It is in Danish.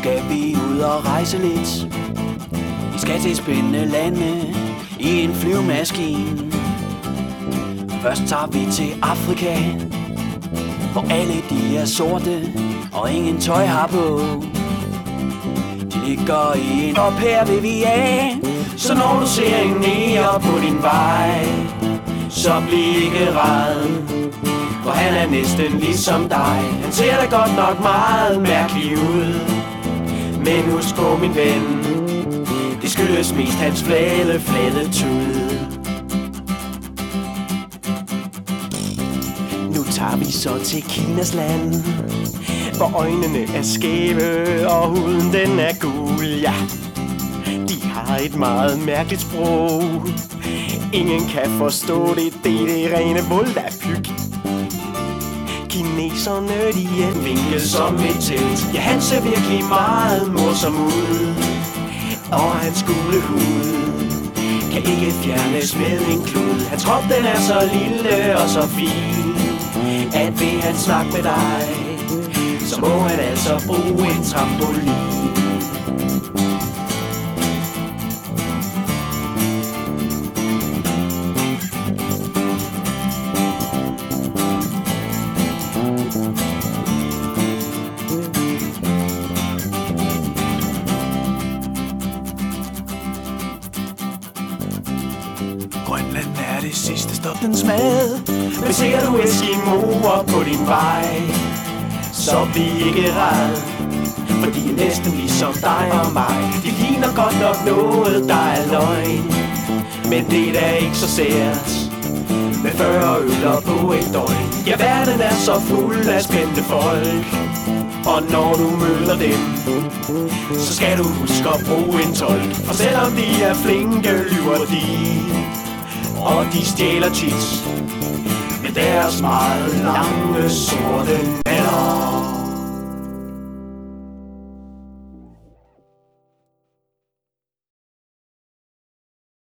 skal vi ud og rejse lidt. Vi skal til spændende lande i en flyvemaskine. Først tager vi til Afrika, hvor alle de er sorte og ingen tøj har på. De ligger i en op her ved vi af. Så når du ser en neger på din vej, så bliv ikke ræd, for han er næsten ligesom dig. Han ser da godt nok meget mærkelig ud, men husk på min ven, det skyldes mest hans flade tud. Nu tager vi så til Kinas land, hvor øjnene er skæve og huden den er gul, ja. De har et meget mærkeligt sprog, ingen kan forstå det, det er det rene volapyk. Kineserne, de er vinklet som et telt. Ja, han ser virkelig meget morsom ud, og hans gule hud kan ikke fjernes med en klud. Hans krop, den er så lille og så fin, at vil han snakke med dig, så må han altså bruge en trampolin. Grønland er det sidste stop, dens mad. Men ser du eskimoer på din vej, så bliv ikke ræd, for de er næsten ligesom dig og mig. De ligner godt nok noget, der er løgn, men det er da ikke så sært med 40 øller på et døgn. Ja, verden er så fuld af spændte folk, og når du møder dem, så skal du huske at bruge en tolk. For selvom de er flinke, lyver de, og de stjæler tit med deres meget lange sorte nætter.